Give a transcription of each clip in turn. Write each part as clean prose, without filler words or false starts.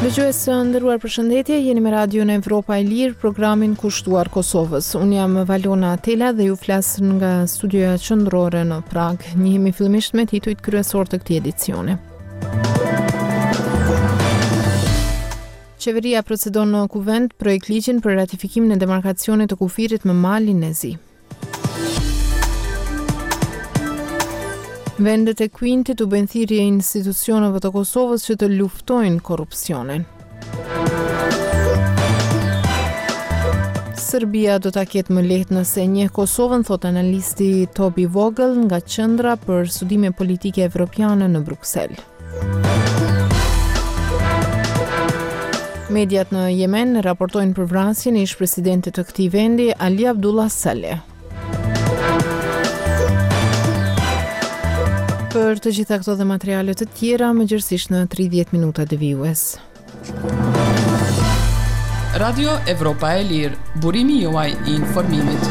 Dëgjues të nderuar, përshëndetje, jeni me Radion Evropa e Lirë, programin kushtuar Kosovës. Unë jam Valona Tela dhe ju flas nga studioja qendrore në Prag. Njihemi fillimisht me titujt kryesor të këtij edicioni. Qeveria procedon në kuvend projekt ligjin për ratifikimin e demarkacionit të kufirit me malin e zi. Vendet e Kuintit u bën thirrje institucioneve të Kosovës që të luftojnë korrupsionin. Serbia do ta ketë më lehtë nëse njeh Kosovën, thot analisti Tobi Vogel nga Qendra për Studime Politike Evropiane në Bruksel. Mediat në Yemen raportojnë për vrasjen e ish-presidentit të këtij vendi, Ali Abdullah Saleh. Për të gjitha këto dhe materiale të tjera, mëngjesisht në 30 minuta devijues. Radio Evropa e Lirë, burimi juaj i informimit.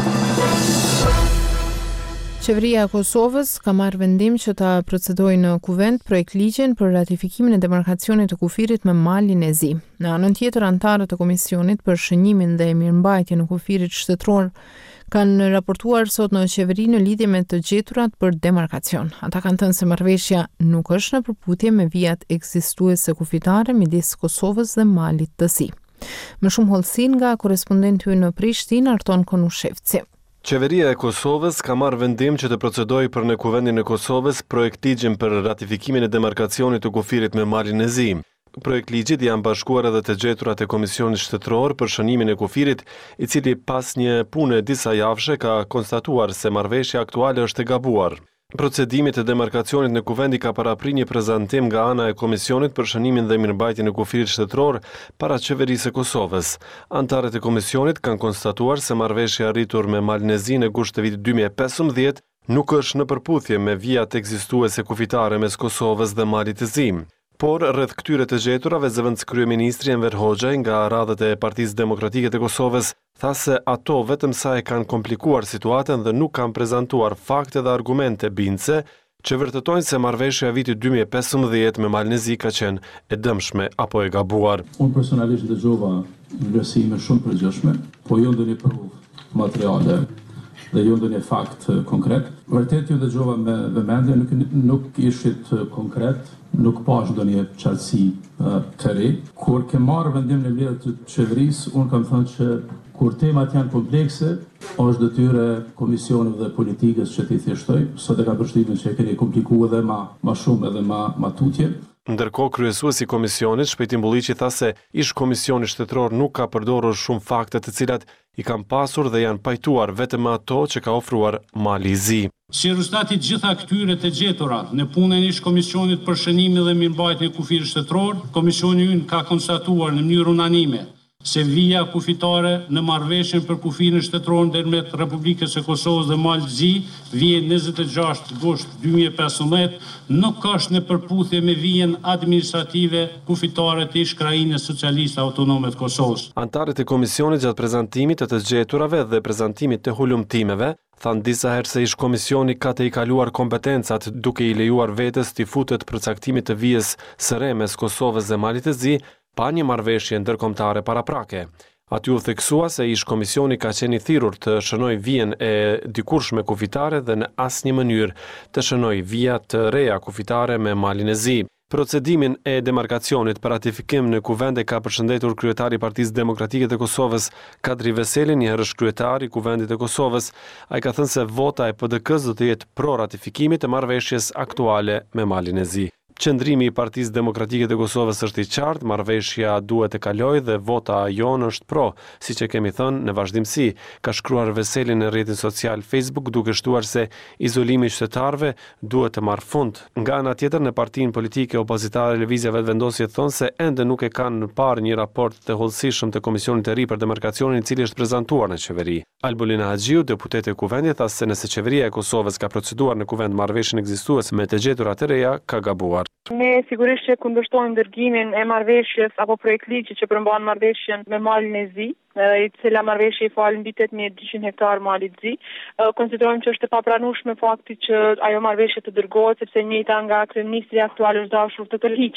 Qeveria e Kosovës ka marrë vendim që ta procedojë në kuvend projekt ligjin për ratifikimin e demarkacionit të kufirit me malin e zi. Në anën tjetër, anëtarët e Komisionit për shënjimin dhe mirëmbajtjen e kufirit shtetëror kanë raportuar sot në qeveri në lidhje me të gjeturat për demarkacion. Ata kanë thënë se marrëveshja nuk është në përputhje me vijat ekzistuese kufitare midis Kosovës dhe Malit të Zi. Më shumë hollësi nga korrespondenti ynë në Prishtinë, Arton Konushevci. Qeveria e Kosovës ka marrë vendim që të procedojë për në kuvendin e Kosovës projekt ligjin për ratifikimin e demarkacionit të kufirit me malin e zi. Projekt ligjit janë bashkuar edhe të gjeturat e Komisionit Shtetëror për shënimin e kufirit, i cili pas një pune disa javëshe ka konstatuar se marrëveshja aktuale është e gabuar. Procedimi të demarkacionit në kuvendi ka parapri një prezantim nga ana e Komisionit për shënimin dhe mirëmbajtjen e kufirit shtetëror para qeverisë së Kosovës. Antarët e Komisionit kanë konstatuar se marrëveshja arritur me malin e zi në gusht të vitit 2015 nuk është në përputhje me vijat ekzistuese kufitare mes Kosovës dhe Malit të Zi. Por, rreth këtyre të gjeturave, zëvendës kryeministri Enver Hoxha nga radhët e Partisë Demokratike të Kosovës tha se ato vetëm sa e kanë komplikuar situatën dhe nuk kanë prezantuar fakte dhe argumente bindse që vërtetojnë se marrëveshja e vitit 2015 me malin e zi ka qenë e dëmshme apo e gabuar. Unë personalisht dëgjova vlerësime shumë përgjithshme, po jo ndonjë provë materiale dhe jo ndonjë fakt konkret. Vërtet ju dëgjova me vëmendje, nuk ishit konkret, nuk pash ndonjë qartësi të re. Kur ke marrë vendim në mbledhje të qeverisë, unë kam thënë që kur temat janë komplekse, është detyre komisioneve dhe politikës që t'i thjeshtoj, sot e ka përshtypjen që e keni komplikuar edhe ma shumë edhe ma tutje. Ndërkohë, kryesuesi i komisionit, Shpejtim Bulliqi, tha se ish komisioni shtetëror nuk ka përdorur shumë fakte të cilat i kanë pasur dhe janë pajtuar vetëm ato që ka ofruar Mali i Zi. Si rezultati gjitha këtyre të gjetura në punën e ish komisionit për shënimin dhe mirëmbajtjen e kufirit shtetëror, komisioni ynë ka konstatuar në mënyrë unanime se vija kufitare në marrëveshjen për kufirin shtetëror ndërmjet Republikës së Kosovës dhe Malit të Zi, vije 26 gusht 2015, nuk është në përputhje me vijen administrative kufitare të ish-krajinës socialiste autonome të Kosovës. Antarët e komisionit gjatë prezantimit të gjeturave dhe prezantimit të hulumtimeve thanë disa herë se ish komisioni ka të i kaluar kompetencat duke i lejuar vetes t'i futet përcaktimit të vijës së re mes Kosovës dhe Malit të Zi pa një marrëveshje ndërkombëtare paraprake. Aty u theksua se ish komisioni ka qenë i thirrur të shënoj vijen e dikurshme kufitare dhe në asnjë mënyrë të shënoj vija të reja kufitare me malin e zi. Procedimin e demarkacionit për ratifikim në kuvende ka përshëndetur kryetari i Partisë Demokratike të Kosovës, Kadri Veseli, një herësh kryetari i Kuvendit të Kosovës. Ai ka thënë se vota e PDK-s do të jetë pro ratifikimit të marrëveshjes aktuale me malin e zi. Qëndrimi i Partisë Demokratike të Kosovës është i qartë, marrëveshja duhet të kalojë dhe vota jonë është pro, siç e kemi thënë në vazhdimsi, ka shkruar Veseli në rrjetin social Facebook duke shtuar se izolimi i qytetarëve duhet të marrë fund. Nga ana tjetër, në partinë politike opozitare Lëvizja Vetëvendosje thonë se ende nuk e kanë në parë një raport të hollësishëm të Komisionit të ri për demarkacionin, i cili është prezantuar në qeveri. Albulina Haxhiu, deputete e Kuvendit, tha se nëse qeveria e Kosovës ka proceduar në kuvend marrëveshjen ekzistuese me të gjeturat e reja, ka gabuar. Ne sigurisht që kundërshtojmë dërgimin e marrëveshjes apo projekt ligji që përmban marrëveshjen me malin e zi, i cila marrëveshje i falë mbi 8200 hektar mali të zi. Konsiderojmë që është e papranueshme fakti që ajo marrëveshje të dërgohet, sepse njëjta nga kryeministri aktual është dashur të tërhiqet.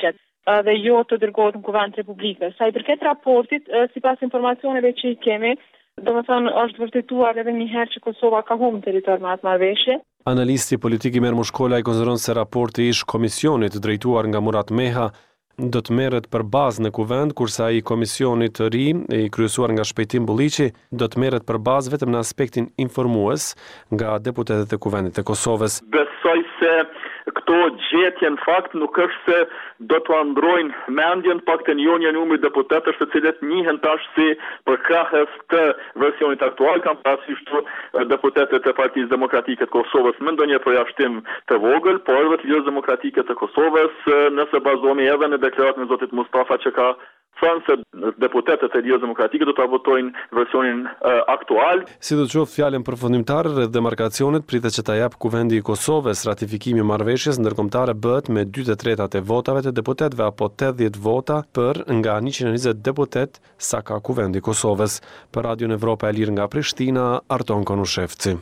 dhe jo të dërgohet në Kuvend Republike. Sa i përket raportit, sipas informacioneve që i kemi, domethënë është vërtetuar edhe një herë që Kosova ka humbur territor me atë marrëveshje. Analisti politik Imer Mushkola i konsideron se raporti ish komisionit drejtuar nga Murat Meha do të merret për bazë në kuvend, kurse ai komisionit të ri i kryesuar nga Shpejtim Bulliqi do të merret për bazë vetëm në aspektin informues nga deputetët e kuvendit të Kosovës. Besoj se këto gjetje në fakt nuk është se do të ndrojnë mendjen paktën jo një numër deputetësh të cilët njihen tash si përkrahës të versionit aktual, kanë parasysh deputetët e Partisë Demokratike të Kosovës me ndonjë përjashtim të vogël, por edhe të Lidhjes Demokratike të Kosovës, nëse bazohemi edhe në deklaratën e zotit Mustafa që ka thënë se deputetët e Lidhjes Demokratike do ta votojnë versionin aktual. Sidoqoftë, fjalën përfundimtare rreth demarkacionit pritet që ta jap Kuvendi i Kosovës. Ratifikimi i marrëveshjes ndërkombëtare bëhet me 2/3 e votave të deputetëve apo 80 vota për nga 120 deputet sa ka Kuvendi i Kosovës. Për Radion Evropa e Lirë nga Prishtina, Arton Konushevci.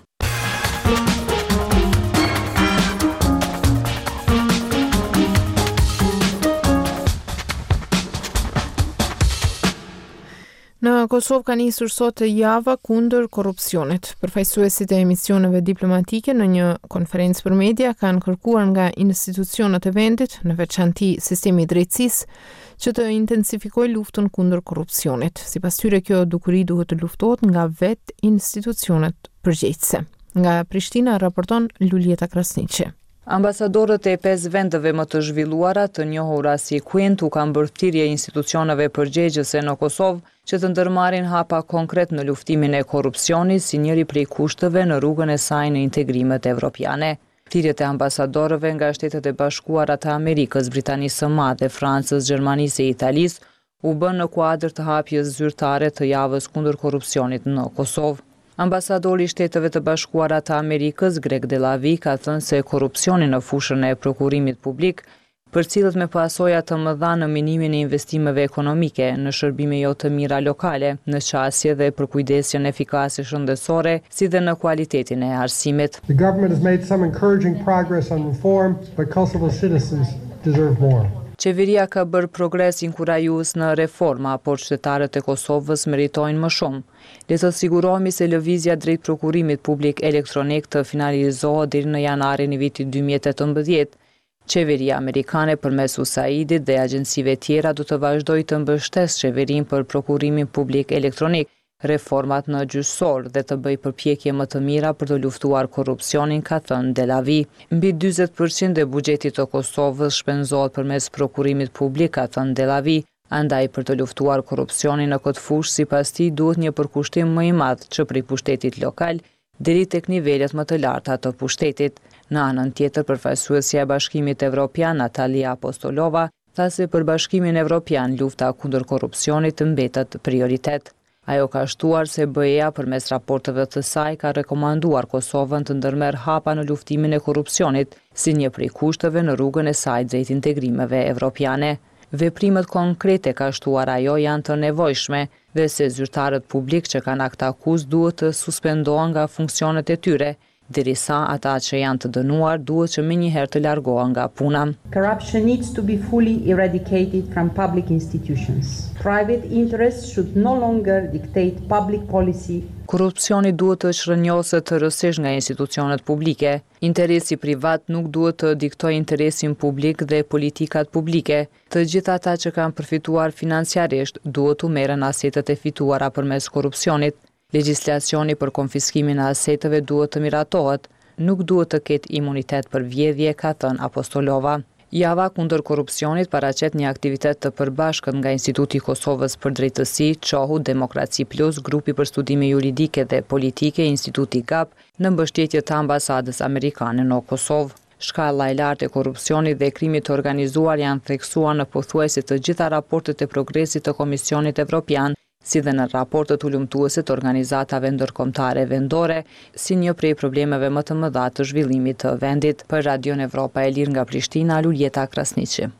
Në Kosovë ka nisur sot java kundër korrupsionit. Përfaqësuesit e emisioneve diplomatike në një konferencë për media kanë kërkuar nga institucionet e vendit, në veçanti sistemi i drejtësisë, që të intensifikojë luftën kundër korrupsionit. Sipas tyre, kjo dukuri duhet të luftohet nga vetë institucionet përgjegjëse. Nga Prishtina raporton Luljeta Krasniqi. Ambasadorët e 5 vendeve më të zhvilluara të njohura si Quint u kanë bërë thirrje institucioneve përgjegjëse në Kosovë që të ndërmarrin hapa konkret në luftimin e korrupsionit si njëri prej kushteve në rrugën e saj në integrimet evropiane. Thirrjet e ambasadorëve nga Shtetet e Bashkuara të Amerikës, Britanisë së Madhe, Francës, Gjermanisë e Italisë u bën në kuadër të hapjes zyrtare të javës kundër korrupsionit në Kosovë. Ambasadori i Shteteve të Bashkuara të Amerikës, Greg Delavi, ka thënë se korrupsioni në fushën e prokurimit publik përcillet me pasoja të mëdha në minimin e investimeve ekonomike, në shërbime jo të mira lokale, në qasje dhe përkujdesjen efikase shëndetësore, si dhe në kualitetin e arsimit. The government has made some encouraging progress on reform, but Kosovo citizens deserve more. Qeveria ka bërë progres inkurajues në reforma, por qytetarët e Kosovës meritojnë më shumë. Le të sigurohemi se lëvizja drejt prokurimit publik elektronik të finalizohet deri në janarin e vitit 2018. Qeveria amerikane përmes USAID-it dhe agjencive tjera do të vazhdojë të mbështesë qeverinë për prokurimin publik elektronik, reformat në gjyqësor dhe të bëj përpjekje më të mira për të luftuar korrupsionin, ka thënë Delavi. Mbi 40% e buxhetit të Kosovës shpenzohet përmes prokurimit publik, ka thënë Delavi. Andaj për të luftuar korrupsionin në këtë fushë, sipas tij duhet një përkushtim më i madh që prej pushtetit lokal deri tek nivelet më të larta të pushtetit. Në anën tjetër, përfaqësuesja e Bashkimit Evropian, Natalia Apostolova, tha se për Bashkimin Evropian lufta kundër korrupsionit mbetet prioritet. Ajo ka shtuar se BE-ja përmes raporteve të saj ka rekomanduar Kosovën të ndërmerr hapa në luftimin e korrupsionit si një prej kushteve në rrugën e saj drejt integrimeve evropiane. Veprimet konkrete, ka shtuar ajo, janë të nevojshme dhe se zyrtarët publik që kanë akt akuz duhet të suspendohen nga funksionet e tyre, derisa ata që janë të dënuar duhet që menjëherë të largohen nga puna. Corruption needs to be fully eradicated from public institutions. Private interests should no longer dictate public policy. Korrupsioni duhet të shërnjoset rësisht nga institucionet publike. Interesi privat nuk duhet të diktojë interesin publik dhe politikat publike. Të gjithë ata që kanë përfituar financiarisht duhet u merren asetet e fituara përmes korrupsionit. Legjislacioni për konfiskimin e aseteve duhet të miratohet, nuk duhet të ketë imunitet për vjedhje, ka thënë Apostolova. Java kundër korrupsionit paraqet një aktivitet të përbashkët nga Instituti i Kosovës për Drejtësi, Çohu, Demokraci Plus, Grupi për Studime Juridike dhe Politike, Instituti GAP, në mbështetje të ambasadës amerikane në Kosovë. Shkalla e lartë e korrupsionit dhe krimit të organizuar janë theksuar në pothuajse të gjitha raportet e progresit të Komisionit Evropian, si dhe në raportet ulëmtuese të organizatave ndërkombëtare vendore, si një prej problemeve më të mëdha të zhvillimit të vendit. Për Radion Evropa e Lirë nga Prishtina, Luljeta Krasniqi.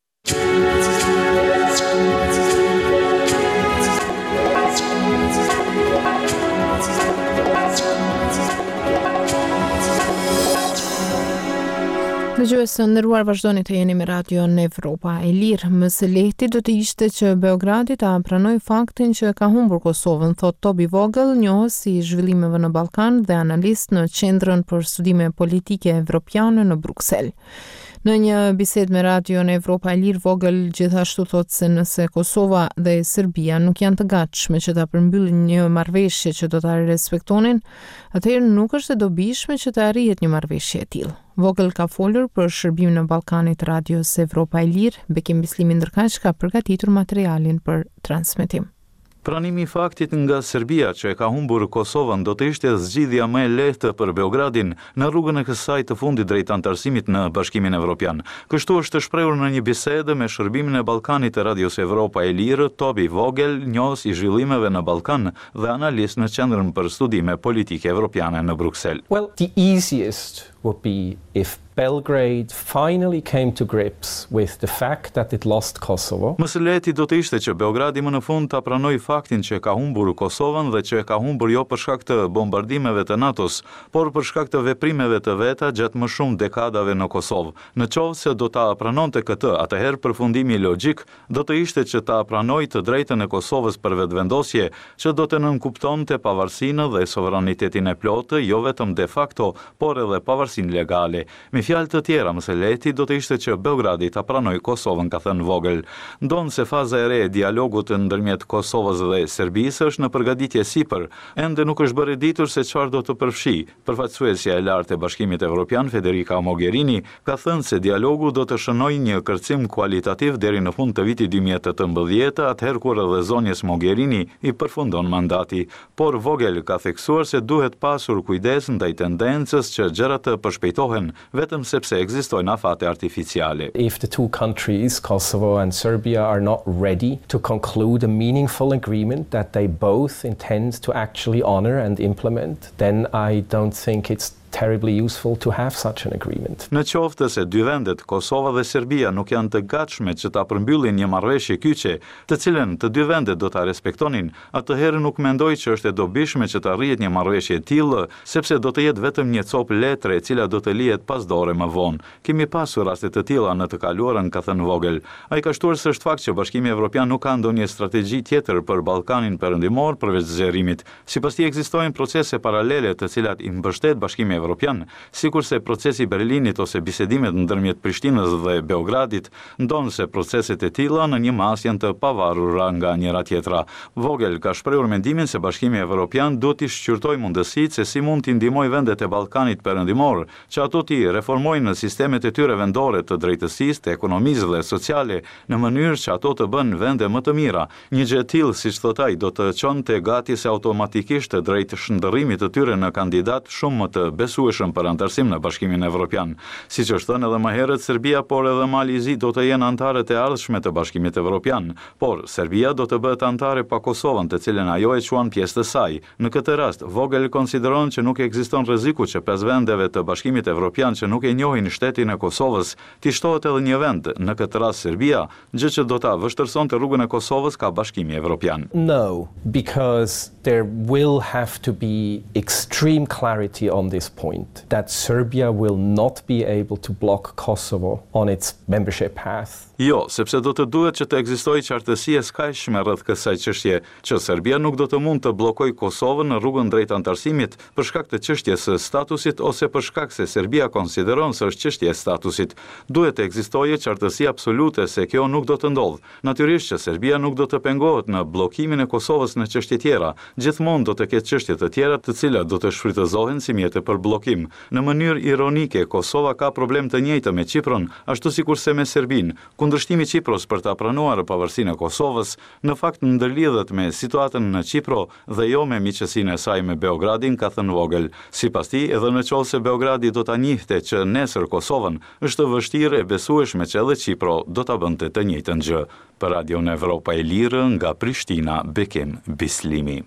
Dëgjues të nderuar, vazhdoni të jeni me Radion Evropa e Lirë. Më së lehti do të ishte që Beogradi ta pranoj faktin që ka humbur Kosovën, thot Tobi Vogel, njohës i zhvillimeve në Ballkan dhe analist në Qendrën për Studime Politike Evropiane në Bruksel. Në një bisedë me Radion Evropa e Lirë, Vogel gjithashtu thot se nëse Kosova dhe Serbia nuk janë të gatshme që ta përmbyllin një marrëveshje që do ta respektonin, atëherë nuk është e dobishme që të arrihet një marrëveshje e tillë. Vogel ka folur për shërbimin në Ballkanit Radios Evropa e Lirë. Bekim Bislimi ndërkaq ka përgatitur materialin për transmetim. Pranimi i faktit nga Serbia që e ka humbur Kosovën do të ishte zgjidhja më e lehtë për Beogradin në rrugën e kësaj të fundit drejt antarësimit në Bashkimin Evropian. Kështu është shprehur në një bisedë me shërbimin e Ballkanit të Radios Evropa e Lirë, Tobi Vogel, njohës i zhvillimeve në Ballkan dhe analist në Qendrën për Studime Politike Evropiane në Bruksel. Well, the easiest would be if Belgrade finally came to grips with the fact that it lost Kosovo. Më së lehti do të ishte që Beogradi më në fund ta pranoj faktin që ka humbur Kosovën dhe që e ka humbur jo për shkak të bombardimeve të NATO-s, por për shkak të veprimeve të veta gjatë më shumë dekadave në Kosovë. Në qoftë se do ta pranonte këtë, atëherë përfundimi logjik do të ishte që ta pranoj të drejtën e Kosovës për vetvendosje, që do të nënkuptonte pavarësinë dhe sovranitetin e plotë, jo vetëm de facto, por edhe pavarësinë legale. Me fjalë të tjera, më së lehti do të ishte që Beogradi ta pranoj Kosovën, ka thënë Vogel. Ndonë se faza e re e dialogut ndërmjet Kosovës dhe Serbisë është në përgatitje sipër, ende nuk është bërë ditur se çfarë do të përfshi. Përfaqësuesja e lartë e Bashkimit Evropian, Federica Mogherini, ka thënë se dialogu do të shënojë një kërcim kualitativ deri në fund të vitit 2018, atëherë kur edhe zonjës Mogherini i përfundon mandati. Por Vogel ka theksuar se duhet pasur kujdes ndaj tendencës që gjërat të përshpejtohen vetëm sepse ekzistojnë afate artificiale. If the two countries, Kosovo and Serbia, are not ready to conclude a meaningful agreement that they both intend to actually honor and implement, then I don't think it's terribly useful to have such an agreement. Në qoftë se dy vendet, Kosova dhe Serbia, nuk janë të gatshme që ta përmbyllin një marrëveshje kyçe, të cilën të dy vendet do ta respektonin, atëherë nuk mendoj që është e dobishme që të arrihet një marrëveshje e tillë, sepse do të jetë vetëm një copë letre e cila do të lihet pas dore më vonë. Kemi pasur raste të tilla në të kaluarën, ka thënë Vogel. Ai ka shtuar se është fakt që Bashkimi Evropian nuk ka ndonjë strategji tjetër për Ballkanin Perëndimor përveç zgjerimit. Sipas tij ekzistojnë procese paralele të cilat i mbështet Bashkimi Evropian, sikurse procesi i Berlinit ose bisedimet ndërmjet Prishtinës dhe Beogradit, ndonë se proceset e tilla në një mas janë të pavarura nga njëra tjetra. Vogel ka shprehur mendimin se Bashkimi Evropian duhet të shqyrtojë mundësitë se si mund të ndihmojë vendet e Ballkanit Perëndimor që ato të reformojnë në sistemet e tyre vendore të drejtësisë, të ekonomisë dhe sociale në mënyrë që ato të bënë vende më të mira. Një gjë e tillë, siç thot ai, do të çonte gati se automatikisht drejt shndërrimit të tyre në kandidat shumë më të besueshëm për antarësim në Bashkimin Evropian. Siç është thënë edhe më herët, Serbia por edhe Mali i Zi do të jenë anëtarët e ardhshme të Bashkimit Evropian, por Serbia do të bëhet anëtare pa Kosovën, të cilën ajo e quan pjesë të saj. Në këtë rast, Vogel konsideron që nuk ekziston rreziku që 5 vendeve të Bashkimit Evropian që nuk e njohin shtetin e Kosovës, t'i shtohet edhe një vend, në këtë rast Serbia, gjë që do ta vështërsonte rrugën e Kosovës ka Bashkimi Evropian. No, because there will have to be extreme clarity on this point, that Serbia will not be able to block Kosovo on its membership path. Jo, sepse do të duhet që të ekzistojë qartësi e skajshme rreth kësaj çështje, që Serbia nuk do të mund të bllokojë Kosovën në rrugën drejt antarësimit për shkak të çështjes së statusit ose për shkak se Serbia konsideron se është çështje e statusit. Duhet të ekzistojë qartësi absolute se kjo nuk do të ndodhë. Natyrisht që Serbia nuk do të pengohet në bllokimin e Kosovës në çështje tjera. Gjithmonë do të ketë çështje të tjera të cilat do të shfrytëzohen si mjete për bllokim. Në mënyrë ironike, Kosova ka problem të njëjtë me Çiprin, ashtu sikurse me Serbinë. Kundërshtimi i Çipros për ta pranuar pavarësinë e Kosovës në fakt ndërlidhet me situatën në Çipro dhe jo me miqësinë e saj me Beogradin, ka thënë Vogel. Sipas tij, edhe në qoftë se Beogradi do ta njihte që nesër Kosovën, është vështirë e besueshme që edhe Çipro do ta bënte të njëjtën gjë. Për Radion Evropa e Lirë nga Prishtina, Bekim Bislimi.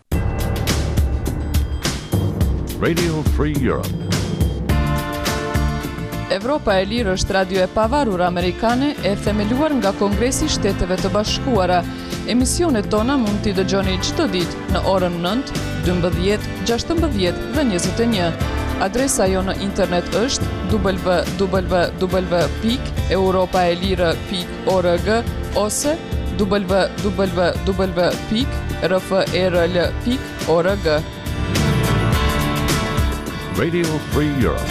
Radio Free Europe. Evropa e Lirë është radio e pavarur amerikane e themeluar nga Kongresi i Shteteve të Bashkuara. Emisionet tona mund t'i dëgjoni çdo ditë në orën 9, 12, 16 dhe 21. Adresa jo në internet është www.europaelire.org ose www.rfrl.org. Radio Free Europe.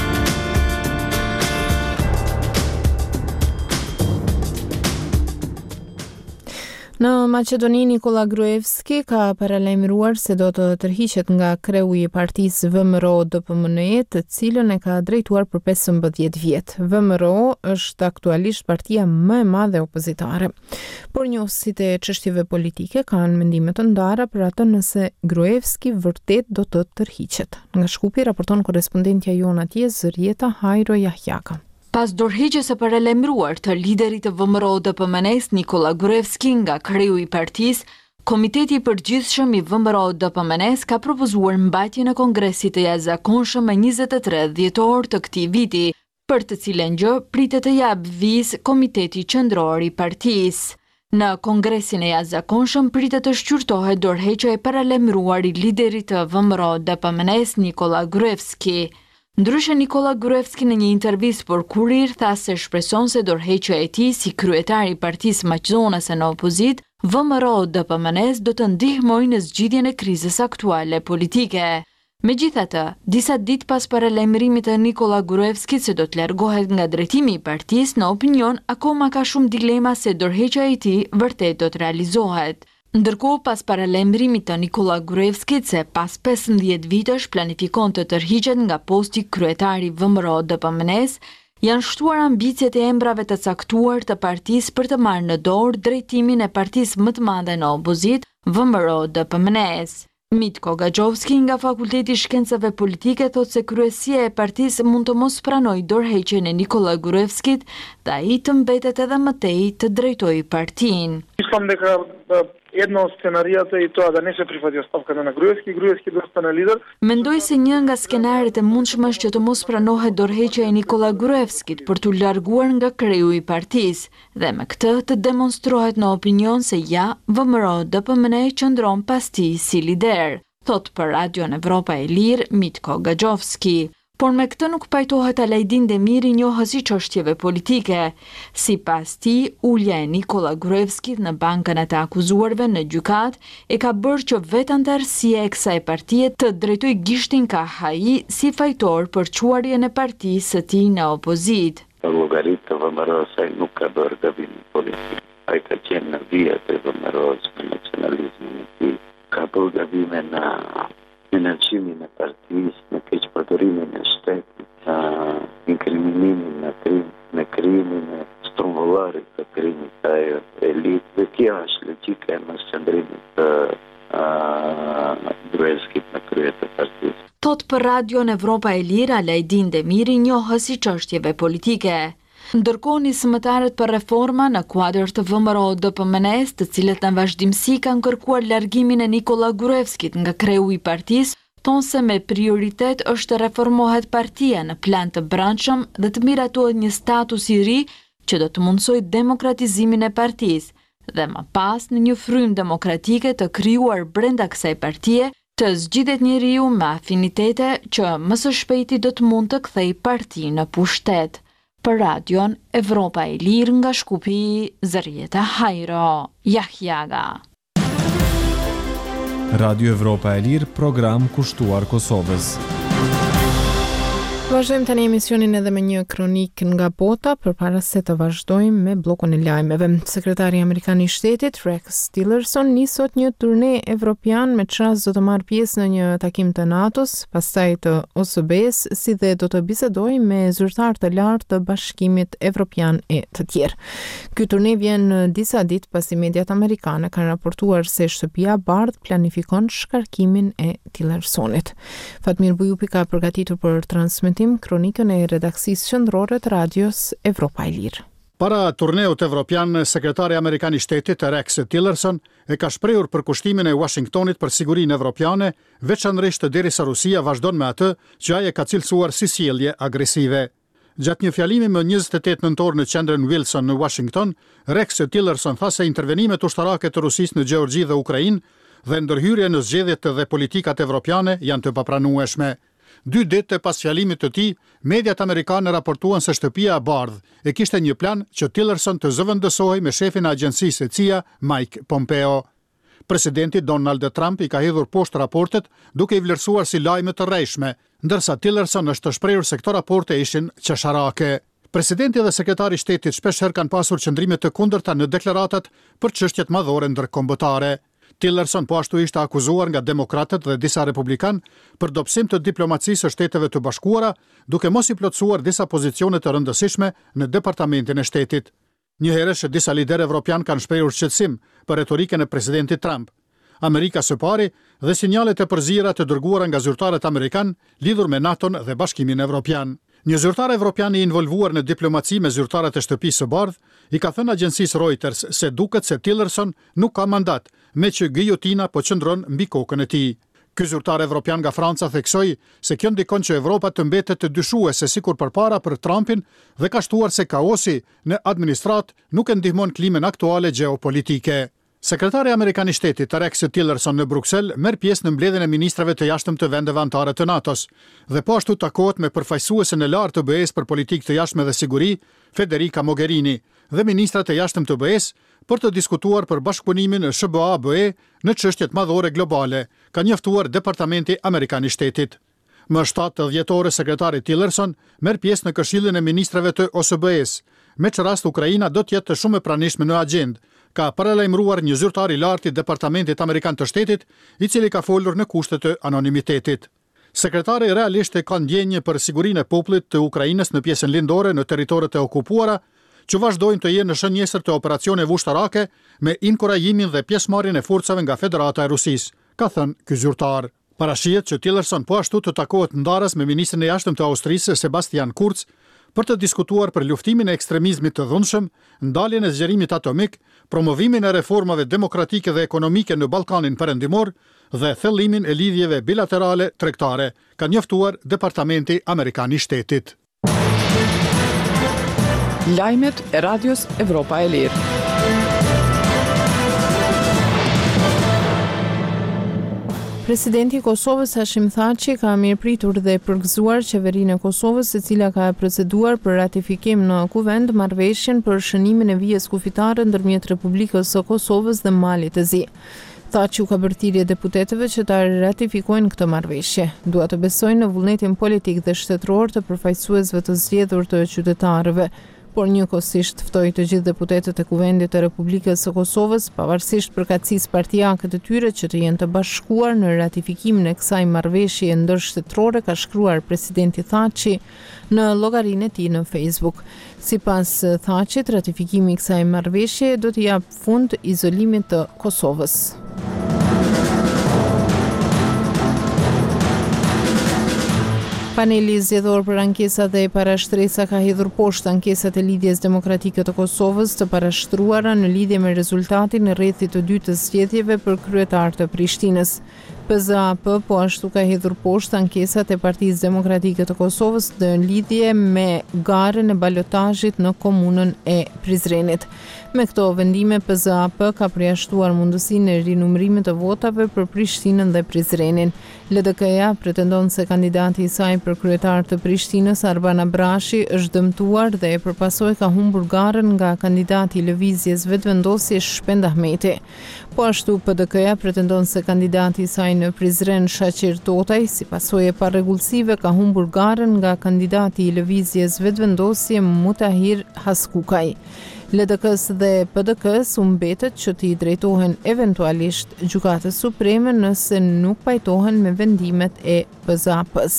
Në Maqedoni, Nikola Gruevski ka paralajmëruar se do të tërhiqet nga kreu i partisë VMRO-DPMNE, të cilën e ka drejtuar për 15 vjet. VMRO është aktualisht partia më e madhe opozitare. Por njohësit e çështjeve politike kanë mendime të ndara për atë nëse Gruevski vërtet do të tërhiqet. Nga Shkupi raporton korrespondentja jon atje Zërieta Hajro Jahjaka. Pas dorëheqjes së paralajmëruar të liderit të VMRO-DPMNE-s Nikola Gruevski nga kreu i partisë, Komiteti i Përgjithshëm i VMRO-DPMNE-s ka propozuar mbajtjen e kongresit të jashtëzakonshëm me 23 dhjetor të këtij viti, për të cilën gjë pritet të japë vizë Komiteti Qendror i partisë. Në kongresin e jashtëzakonshëm pritet të shqyrtohet dorëheqja e paralajmëruar i liderit të VMRO-DPMNE-s Nikola Gruevski. Ndryshe, Nikola Gruevski në një intervistë për Kurir tha se shpreson se dorëheqja e tij si kryetar i partisë maqedonase në opozit, VMRO-DPMNE-s do të ndihmojë në zgjidhjen e krizës aktuale politike. Megjithatë, disa ditë pas paralajmërimit të Nikola Gruevskit se do të largohet nga drejtimi i partisë, në opinion akoma ka shumë dilema se dorëheqja e tij vërtet do të realizohet. Ndërkohë, pas paralajmërimit të Nikola Gruevskit se pas 15 vitesh planifikon të tërhiqet nga posti kryetari VMRO-DPMNE-s, janë shtuar ambicjet e emrave të caktuar të partisë për të marrë në dorë drejtimin e partisë më të madhe në opozit, VMRO-DPMNE-s. Mitko Gaxhovski nga Fakulteti i Shkencave Politike thot se kryesia e partisë mund të mos pranojë dorëheqjen e Nikola Gruevskit dhe ai të mbetet edhe më tej të drejtojë partinë. Jedno od scenarijat je i to da ne se prihvati ostavka na Gruevski do ostane lider. Mendoj se një nga skenaret e mundshme është që të mos pranohet dorëheqja e Nikola Gruevskit për t'u larguar nga kreu i partisë dhe me këtë të demonstrohet në opinion se ja, VMRO-DPMNE qëndron pas tij si lider, thot për Radion Evropa e Lirë Mitko Gaxhovski. Por me këtë nuk pajtohet Alajdin Demiri, njohës i çështjeve politike. Sipas tij, ulja e Nikola Gruevskit në bankën e të akuzuarve në gjykat e ka bërë që vetë anëtarësia e kësaj partie të drejtojë gishtin KHI si fajtor për quarjen e partisë së tij në opozit. Llogaritë të VMRO-s ai nuk ka bërë gabim politik. Ai ka qenë në vijat e VMRO-s me nacionalizmin e tij. Ka bërë gabime në menaxhimin e partisë, në keqpërdorimin e shtetit, inkriminimin në krimin e strumbullarit të krimit të elitë. Dhe kjo është logjika e masëndrimit të Gruevskit në krye të partisë. Thot për Radion Evropa e Lirë Alajdin Demiri, njohës i çështjeve politike. Ndërkohë nisëmëtarët për reforma në kuadër të VMRO-DPMNE-s, të cilët në vazhdimsi kanë kërkuar largimin e Nikola Gruevskit nga kreu i partisë, thonë se me prioritet është të reformohet partia në plan të brendshëm dhe të miratohet një status i ri që do të mundsojë demokratizimin e partisë dhe më pas në një frymë demokratike të krijuar brenda kësaj partie të zgjidhet njeriu me afinitete që më së shpejti do të mund të kthejë partinë në pushtet. Për Radion Evropa e Lirë nga Shkupi, Zërieta Hajro Jahjaga. Radio Evropa e Lirë, program kushtuar Kosovës. Vazhdojmë tani emisionin edhe me një kronik nga bota, përpara se të vazhdojmë me blokun e lajmeve. Sekretari amerikan i shtetit Rex Tillerson nis sot një turne evropian me çast do të marrë pjesë në një takim të NATO-s, pastaj të OSBE-s, si dhe do të bisedojë me zyrtar të lartë të Bashkimit Evropian e të tjerë. Ky turne vjen disa ditë pasi mediat amerikane kanë raportuar se Shtëpia e Bardhë planifikon shkarkimin e Tillersonit. Fatmir Bujupi ka përgatitur për transmetim kronikën e redaksisë qendrore të radios Evropa e Lirë. Para turneut evropian, sekretari amerikan i shtetit Rex Tillerson e ka shprehur përkushtimin e Washingtonit për sigurinë evropiane, veçanërisht derisa Rusia vazhdon me atë që ai e ka cilësuar si sjellje agresive. Gjatë një fjalimi më 28 nëntor në qendrën Wilson në Washington, Rex Tillerson tha se intervenimet ushtarake të Rusisë në Gjeorgji dhe Ukrainë dhe ndërhyrje në zgjedhjet dhe politikat evropiane janë të papranueshme. 2 ditë pas fjalimit të tij, mediat amerikane raportuan se shtëpia e bardhë e kishte një plan që Tillerson të zëvendësohej me shefin e agjencisë e CIA, Mike Pompeo. Presidenti Donald Trump i ka hedhur poshtë raportet duke i vlerësuar si lajme të rrejshme, ndërsa Tillerson është të shprehur se këto raporte ishin qesharake. Presidenti dhe sekretari i shtetit shpeshherë kanë pasur qëndrime të kundërta në deklaratat për çështjet madhore ndërkombëtare. Tillerson po ashtu ishte akuzuar nga demokratët dhe disa republikan për dobësim të diplomacisë së Shteteve të Bashkuara, duke mos i plotësuar disa pozicione të rëndësishme në departamentin e shtetit. Njëherësh disa liderë evropian kanë shprehur shqetësim për retorikën e presidentit Trump. Amerika së pari dhe sinjalet e përzira të dërguara nga zyrtarët amerikan lidhur me NATO-n dhe Bashkimin Evropian. Një zyrtar evropian i involvuar në diplomaci me zyrtarët e shtëpisë së bardhë i ka thënë agjencisë Reuters se duket se Tillerson nuk ka mandat, me që giljotina po qëndron mbi kokën e tij. Ky zyrtar evropian nga Franca theksoi se kjo ndikon që Evropa të mbetet të dyshuese sikur përpara për Trumpin dhe ka shtuar se kaosi në administrat nuk e ndihmon klimën aktuale gjeopolitike. Sekretari Amerikan i Shtetit Rex Tillerson në Bruksel merr pjesë në mbledhjen e ministrave të jashtëm të vendeve anëtare të NATO-s dhe po ashtu takohet me përfaqësuesen e lartë të BE-s për politikë të jashtme dhe siguri, Federica Mogherini, dhe ministrat e jashtëm të BE-s për të diskutuar për bashkëpunimin e SBA-BE në çështjet madhore globale, ka njoftuar Departamenti Amerikan i Shtetit. Më 7 dhjetore sekretari Tillerson merr pjesë në Këshillin e Ministrave të OSBE-s, me që rast Ukraina do të jetë shumë e pranishme në agjendë, ka paralajmëruar një zyrtar i lartë i Departamentit Amerikan të Shtetit, i cili ka folur në kushte të anonimitetit. Sekretari realisht ka ndjenjë për sigurinë e popullit të Ukrainës në pjesën lindore në territoret e okupuara, që vazhdojnë të jenë në shënjesër të operacione ushtarake me inkurajimin dhe pjesëmarrjen e forcave nga Federata e Rusisë, ka thënë ky zyrtar. Parashihet që Tillerson po ashtu të takohet ndarës me ministrin e jashtëm të Austrisë Sebastian Kurz për të diskutuar për luftimin e ekstremizmit të dhunshëm, ndaljen e zgjerimit atomik, promovimin e reformave demokratike dhe ekonomike në Ballkanin Perëndimor dhe thellimin e lidhjeve bilaterale tregtare, ka njoftuar Departamenti Amerikan i Shtetit. Lajmet e Radios Evropa e Lirë. Presidenti i Kosovës Hashim Thaçi ka mirëpritur dhe përgëzuar qeverinë e Kosovës, e cila ka proceduar për ratifikim në Kuvend marrëveshjen për shënimin e vijës kufitare ndërmjet Republikës së Kosovës dhe Malit të Zi. Thaçi u ka bërë thirrje deputetëve që ta ratifikojnë këtë marrëveshje. Dua të besojnë në vullnetin politik dhe shtetëror të përfaqësuesve të zgjedhur të qytetarëve, por njëkohësisht ftoi të gjithë deputetët e Kuvendit të Republikës së Kosovës, pavarësisht përkatësisë partijake të tyre, që të jenë të bashkuar në ratifikimin e kësaj marrëveshje ndërshtetërore, ka shkruar presidenti Thaçi në llogarinë e tij në Facebook. Sipas Thaçit, ratifikimi i kësaj marrëveshje do të jap fund izolimit të Kosovës. Paneli zgjedhor për ankesat dhe parashtresa ka hedhur poshtë ankesat e Lidhjes Demokratike të Kosovës të parashtruara në lidhje me rezultatin e rrethit të dytë të zgjedhjeve për kryetar të Prishtinës. PZAP po ashtu ka hedhur poshtë ankesat e Partisë Demokratike të Kosovës në lidhje me garën e balotazhit në komunën e Prizrenit. Me këto vendime, PZAP ka përjashtuar mundësinë e rinumërimit të votave për Prishtinën dhe Prizrenin. LDK-ja pretendon se kandidati i saj për kryetar të Prishtinës, Arban Abrashi, është dëmtuar dhe e përpasoj ka humbur garën nga kandidati i lëvizjes vetëvendosjes Shpend Ahmeti. Po ashtu PDK-ja pretendon se kandidati i saj në Prizren, Shaqir Totaj, si pasojë e parregullsive, ka humbur garën nga kandidati i lëvizjes vetëvendosje Mutahir Haskukaj. LDK-s dhe PDK-s u mbetet që t'i drejtohen eventualisht Gjykatës Supreme nëse nuk pajtohen me vendimet e PZAP-s.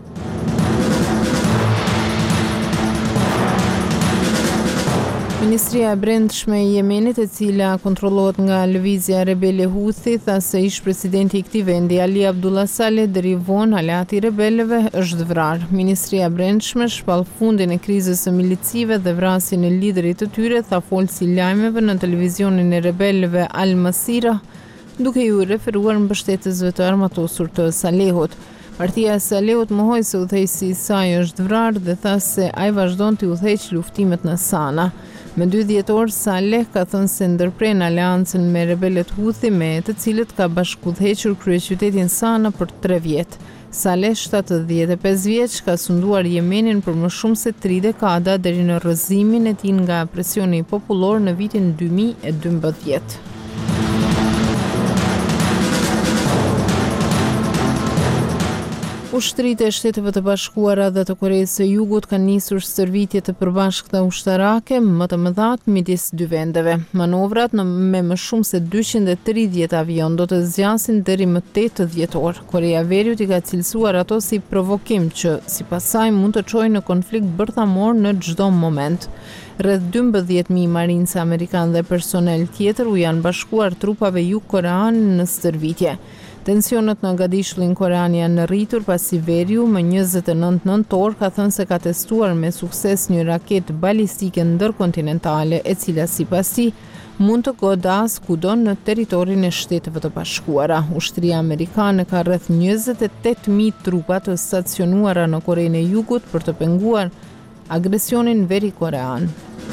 Ministria e Brendshme e Jemenit, e cila kontrollohet nga lëvizja rebele Houthi, tha se ish presidenti i këtij vendi, Ali Abdullah Saleh, deri vonë aleati i rebelëve, është vrarë. Ministria e Brendshme shpall fundin e krizës së milicive dhe vrasjen e liderit të tyre, tha folësi lajmeve në televizionin e rebelëve Al Masira, duke ju referuar mbështetësve të armatosur të Salehut. Partia e Salehut mohoi se udhëheqësi i saj është vrarë dhe tha se ai vazhdon të udhëheqë luftimet në Sana. Me 2 dhjetor, Saleh ka thënë se ndërpren aleancën me rebelët Houthi me të cilët ka bashkëudhëhequr kryeqytetin Sana për 3 vjet. Saleh, 75 vjeç, ka sunduar Jemenin për më shumë se 3 dekada deri në rrëzimin e tij nga presioni popullor në vitin 2012. Ushtrit e Shteteve të Bashkuara dhe të Koreas së Jugut kanë nisur stërvitje të përbashkëta ushtarake më të mëdha midis 2 vendeve. Manovrat me më shumë se 230 avion do të zgjasin deri më 8 dhjetor. Korea e Veriut i ka cilësuar ato si provokim që sipas saj mund të çojë në konflikt bërthamor në çdo moment. Rreth 12.000 marinës amerikan dhe personel tjetër u janë bashkuar trupave jugkorean në stërvitje. Tensionet në Gadishullin korean janë rritur pasi Veriu më 29 nëntor ka thënë se ka testuar me sukses një raketë balistike ndërkontinentale e cila sipas tij mund të godas kudo në territorin e Shteteve të Bashkuara. Ushtria amerikane ka rreth 28.000 trupa të stacionuara në Korenë e Jugut për të penguar agresionin veri-korean.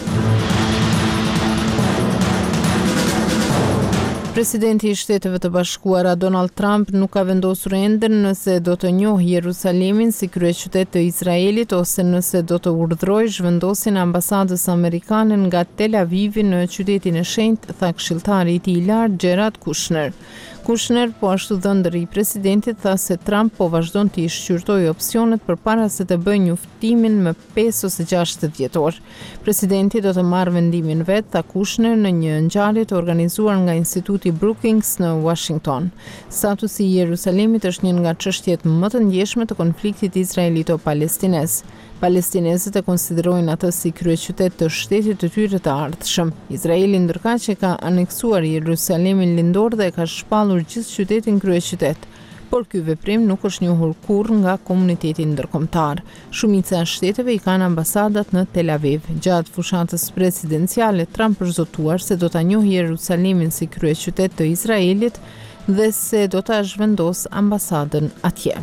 Presidenti i Shteteve të Bashkuara Donald Trump nuk ka vendosur ende nëse do të njohë Jerusalemin si kryeqytet të Izraelit ose nëse do të urdhërojë zhvendosjen e ambasadës amerikane nga Tel Avivi në qytetin e shenjtë, tha këshilltari i tij i lartë Jared Kushner. Kushner, po ashtu dhëndëri i presidentit, tha se Trump po vazhdon të i shqyrtojë opsionet përpara se të bëjë njoftimin më 5 ose 6 dhjetor. Presidenti do të marrë vendimin vet, tha Kushner në një ngjarje të organizuar nga Instituti Brookings në Washington. Statusi i Jerusalemit është një nga çështjet më të ndjeshme të konfliktit izraelito-palestinez. Palestinezët e konsiderojnë atë si kryeqytet të shtetit të tyre të ardhshëm. Izraeli ndërkaq që ka aneksuar Jerusalemin lindor dhe ka shpallur gjithë qytetin kryeqytet, por ky veprim nuk është njohur kurrë nga komuniteti ndërkombëtar. Shumica e shteteve i kanë ambasadat në Tel Aviv. Gjatë fushatës presidenciale, Trump është zotuar se do ta njohë Jerusalemin si kryeqytet të Izraelit dhe se do ta zhvendos ambasadën atje.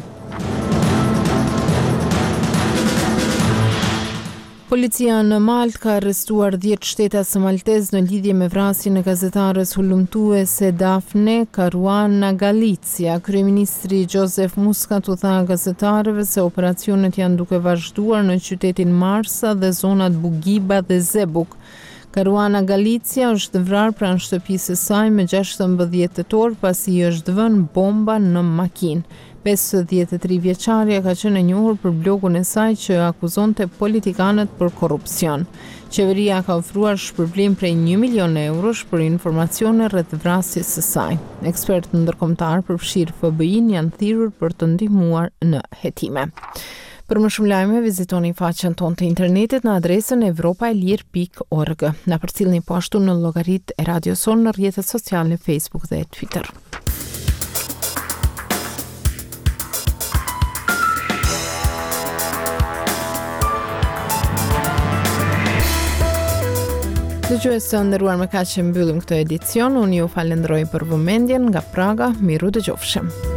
Policia në Maltë ka arrestuar 10 shtetas maltez në lidhje me vrasjen e gazetares hulumtuese Daphne Caruana Galizia. Kryeministri Joseph Muscat u tha gazetarëve se operacionet janë duke vazhduar në qytetin Marsa dhe zonat Bugiba dhe Zebuk. Caruana Galizia është vrarë pranë shtëpisë së saj me 16 tetor pasi i është vënë bomba në makinë. 53 vjeçaria ka qenë e njohur për blogun e saj që akuzonte politikanët për korrupsion. Qeveria ka ofruar shpërblim prej 1 milion eurosh për informacione rreth vrasjes së saj. Ekspertë ndërkombëtar përfshirë FBI-n janë thirrur për të ndihmuar në hetime. Për më shumë lajme, vizitoni faqen tonë të internetit në adresën evropaelir.org. Na përcjellni po ashtu në llogaritë e Radios Son në rrjetet sociale Facebook dhe Twitter. Dëgjues të nderuar, me kaq që mbyllim këtë edicion. Unë ju falenderoj për vëmendjen nga Praga. Miru dëgjofshim.